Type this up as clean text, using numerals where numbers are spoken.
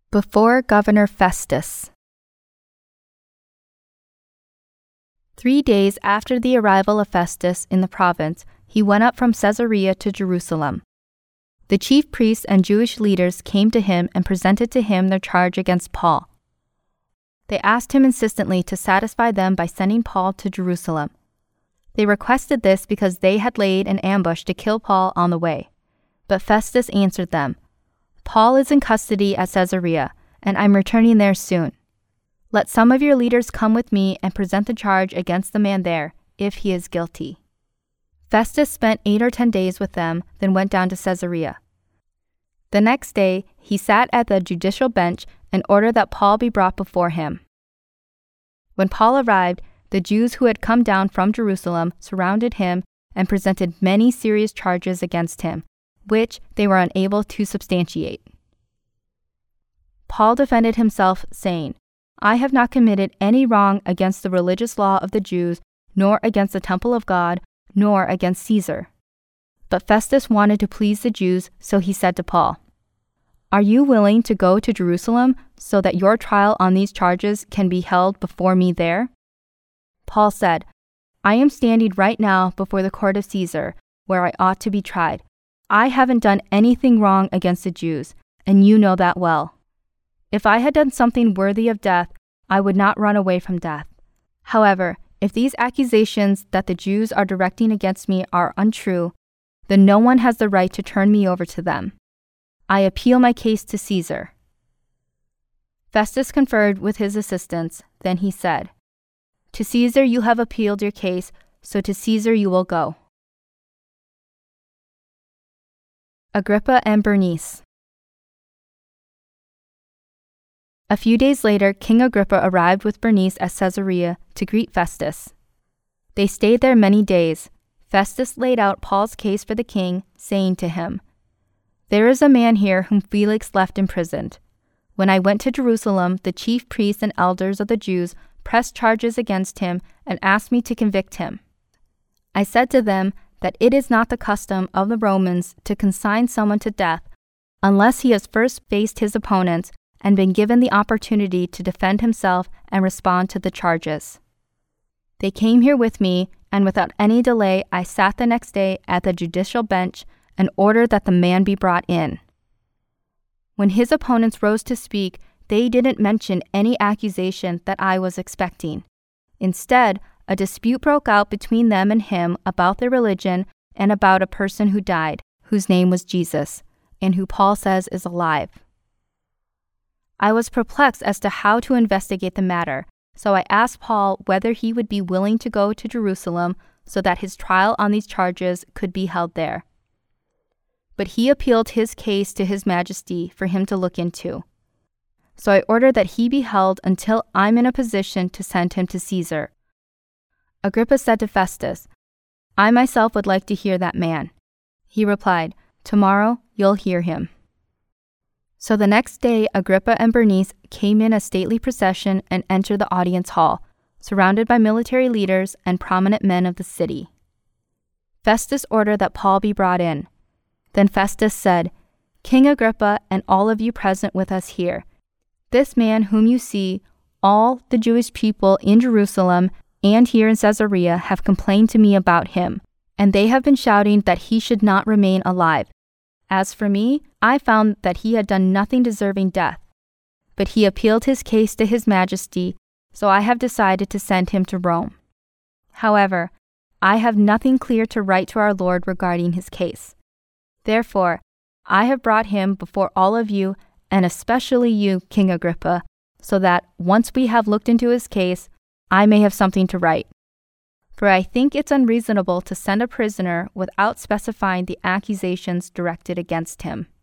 Before Governor Festus. 3 days after the arrival of Festus in the province, he went up from Caesarea to Jerusalem. The chief priests and Jewish leaders came to him and presented to him their charge against Paul. They asked him insistently to satisfy them by sending Paul to Jerusalem. They requested this because they had laid an ambush to kill Paul on the way. But Festus answered them, "Paul is in custody at Caesarea, and I'm returning there soon. Let some of your leaders come with me and present the charge against the man there, if he is guilty." Festus spent 8 or 10 days with them, then went down to Caesarea. The next day, he sat at the judicial bench and ordered that Paul be brought before him. When Paul arrived, the Jews who had come down from Jerusalem surrounded him and presented many serious charges against him, which they were unable to substantiate. Paul defended himself, saying, "I have not committed any wrong against the religious law of the Jews, nor against the temple of God, nor against Caesar." But Festus wanted to please the Jews, so he said to Paul, "Are you willing to go to Jerusalem so that your trial on these charges can be held before me there?" Paul said, "I am standing right now before the court of Caesar, where I ought to be tried. I haven't done anything wrong against the Jews, and you know that well. If I had done something worthy of death, I would not run away from death. However, if these accusations that the Jews are directing against me are untrue, then no one has the right to turn me over to them. I appeal my case to Caesar." Festus conferred with his assistants. Then he said, "To Caesar you have appealed your case, so to Caesar you will go." Agrippa and Bernice. A few days later, King Agrippa arrived with Bernice at Caesarea to greet Festus. They stayed there many days. Festus laid out Paul's case for the king, saying to him, "There is a man here whom Felix left imprisoned. When I went to Jerusalem, the chief priests and elders of the Jews pressed charges against him and asked me to convict him. I said to them that it is not the custom of the Romans to consign someone to death unless he has first faced his opponents and been given the opportunity to defend himself and respond to the charges. They came here with me, and without any delay I sat the next day at the judicial bench and ordered that the man be brought in. When his opponents rose to speak, they didn't mention any accusation that I was expecting. Instead, a dispute broke out between them and him about their religion and about a person who died, whose name was Jesus, and who Paul says is alive. I was perplexed as to how to investigate the matter, so I asked Paul whether he would be willing to go to Jerusalem so that his trial on these charges could be held there. But he appealed his case to His Majesty for him to look into. So I ordered that he be held until I'm in a position to send him to Caesar. Agrippa said to Festus, "I myself would like to hear that man." He replied, "Tomorrow you'll hear him." So the next day Agrippa and Bernice came in a stately procession and entered the audience hall, surrounded by military leaders and prominent men of the city. Festus ordered that Paul be brought in. Then Festus said, "King Agrippa and all of you present with us here, this man whom you see, all the Jewish people in Jerusalem and here in Caesarea have complained to me about him, and they have been shouting that he should not remain alive. As for me, I found that he had done nothing deserving death. But he appealed his case to His Majesty, so I have decided to send him to Rome. However, I have nothing clear to write to our Lord regarding his case. Therefore, I have brought him before all of you, and especially you, King Agrippa, so that, once we have looked into his case, I may have something to write. For I think it's unreasonable to send a prisoner without specifying the accusations directed against him."